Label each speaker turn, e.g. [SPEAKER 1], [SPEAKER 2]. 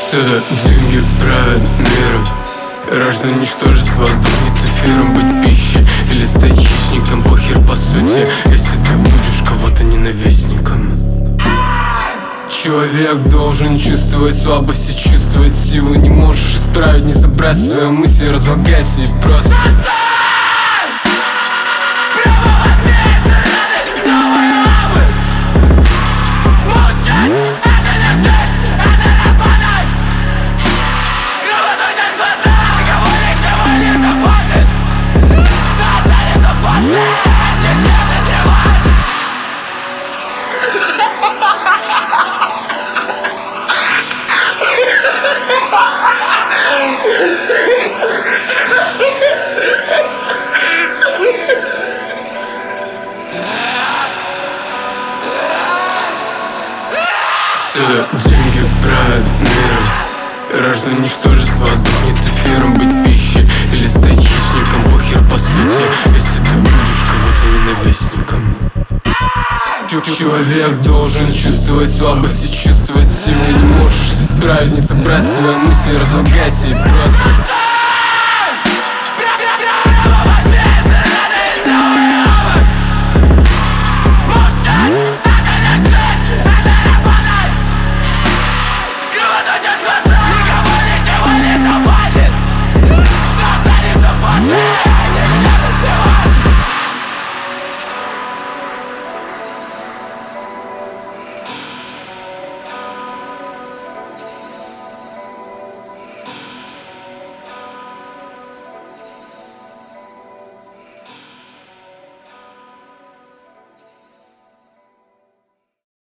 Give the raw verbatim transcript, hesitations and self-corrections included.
[SPEAKER 1] Сюда деньги правят миром. Граждан ничтожества сдохнет эфиром. Быть пищей или стать хищником, похер по сути, если ты будешь кого-то ненавистником. Человек должен чувствовать слабость и чувствовать силу. Не можешь исправить, не забрасывая мысли, разлагайся и просто Сюда деньги правят миром. Граждан ничтожества сдохнет эфиром. Быть пищей или стать хищником, похер по сути, если ты будешь кого-то ненавистником. Человек должен чувствовать слабость и чувствовать силу. Не можешь исправить, не забрасывая мысли, разлагайся и просто